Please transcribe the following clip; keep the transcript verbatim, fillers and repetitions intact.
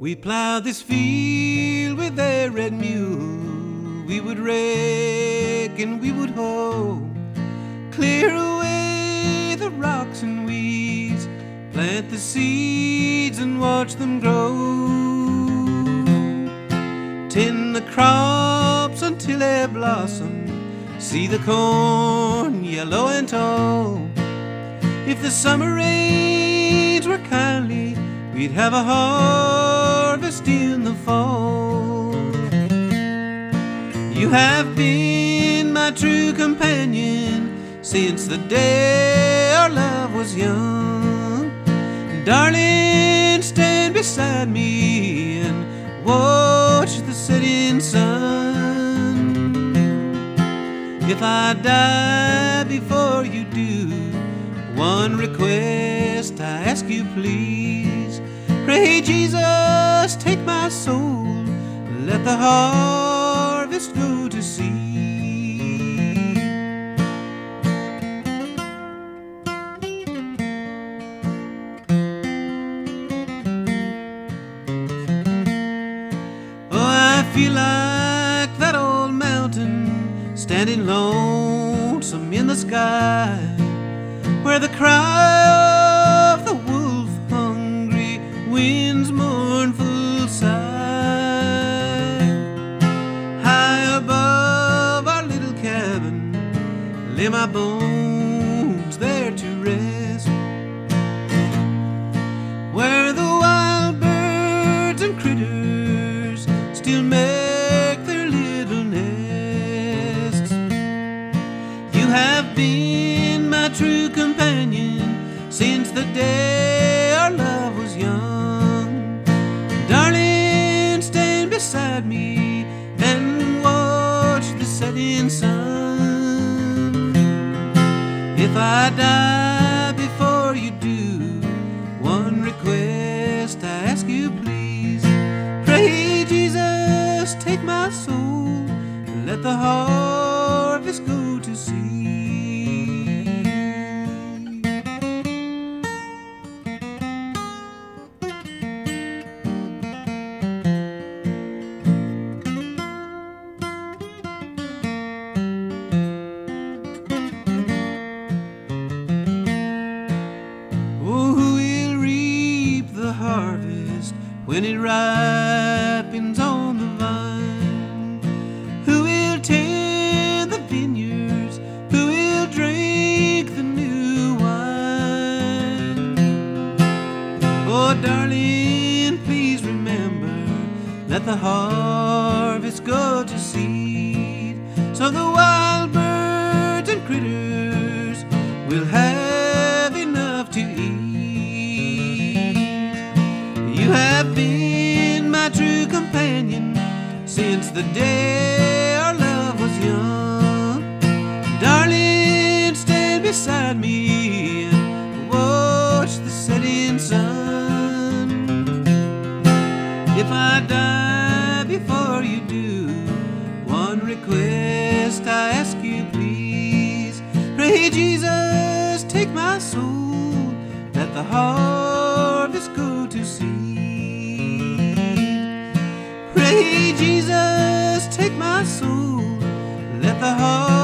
We plowed this field with a red mule. We would rake and we would hoe, clear away the rocks and weeds, plant the seeds and watch them grow. Tend the crops until they blossom, see the corn yellow and tall. If the summer rains were kindly, we'd have a harvest in the fall. You have been my true companion since the day our love was young. Darling, stand beside me and watch the setting sun. If I die before you do, one request I ask you please. Pray Jesus, take my soul, let the harvest go to seed. Oh, I feel like that old mountain standing lonesome in the sky, where the cry of the wolf-hungry wind's mournful sigh. High above our little cabin lay my bones there to rest, where the wild birds and critters still make their little nests. You have been my true companion since the day our love was young. Darling, stand beside me and watch the setting sun. If I die before you do, one request I ask you please. Pray Jesus, take my soul, let the harvest go to seed. Harvest when it ripens on the vine? Who will tend the vineyards? Who will drink the new wine? Oh, darling, please remember, let the harvest go to seed, so the wild birds and critters will have enough to eat. You have been my true companion since the day our love was young. Darling, stand beside me and watch the setting sun. If I die before you do, one request I ask you please. Pray Jesus, take my soul, let the harvest go to seed. Pray Jesus, take my soul, let the heart